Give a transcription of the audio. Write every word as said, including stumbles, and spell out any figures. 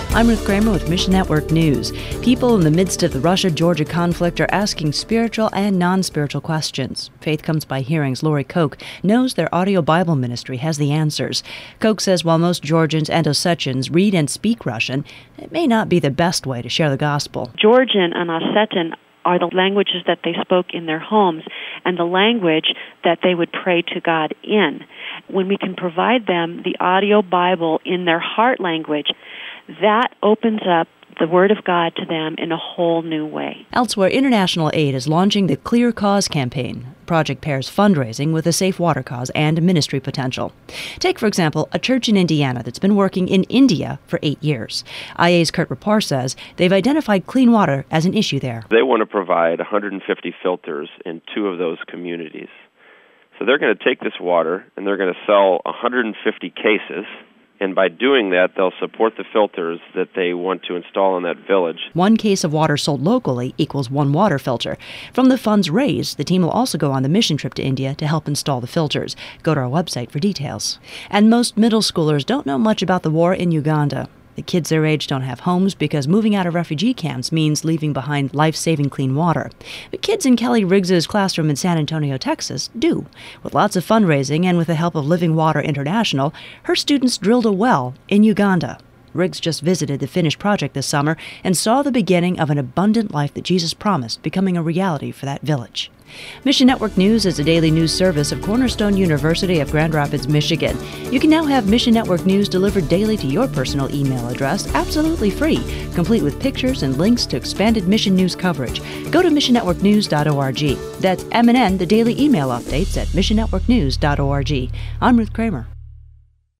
I'm Ruth Kramer with Mission Network News. People in the midst of the Russia-Georgia conflict are asking spiritual and non-spiritual questions. Faith Comes by Hearing's Lori Koch knows their audio Bible ministry has the answers. Koch says while most Georgians and Ossetians read and speak Russian, it may not be the best way to share the gospel. Georgian and Ossetin are the languages that they spoke in their homes and the language that they would pray to God in. When we can provide them the audio Bible in their heart language, that opens up the Word of God to them in a whole new way. Elsewhere, international aid is launching the Clear Cause campaign. The project pairs fundraising with a safe water cause and ministry potential. Take, for example, a church in Indiana that's been working in India for eight years. I A's Kurt Rapar says they've identified clean water as an issue there. They want to provide one hundred fifty filters in two of those communities. So they're going to take this water and they're going to sell one hundred fifty cases. And by doing that, they'll support the filters that they want to install in that village. One case of water sold locally equals one water filter. From the funds raised, the team will also go on the mission trip to India to help install the filters. Go to our website for details. And most middle schoolers don't know much about the war in Uganda. The kids their age don't have homes because moving out of refugee camps means leaving behind life-saving clean water. But kids in Kelly Riggs's classroom in San Antonio, Texas, do. With lots of fundraising and with the help of Living Water International, her students drilled a well in Uganda. Riggs just visited the finished project this summer and saw the beginning of an abundant life that Jesus promised becoming a reality for that village. Mission Network News is a daily news service of Cornerstone University of Grand Rapids, Michigan. You can now have Mission Network News delivered daily to your personal email address, absolutely free, complete with pictures and links to expanded Mission News coverage. Go to mission network news dot org. That's M N N, the daily email updates at mission network news dot org. I'm Ruth Kramer.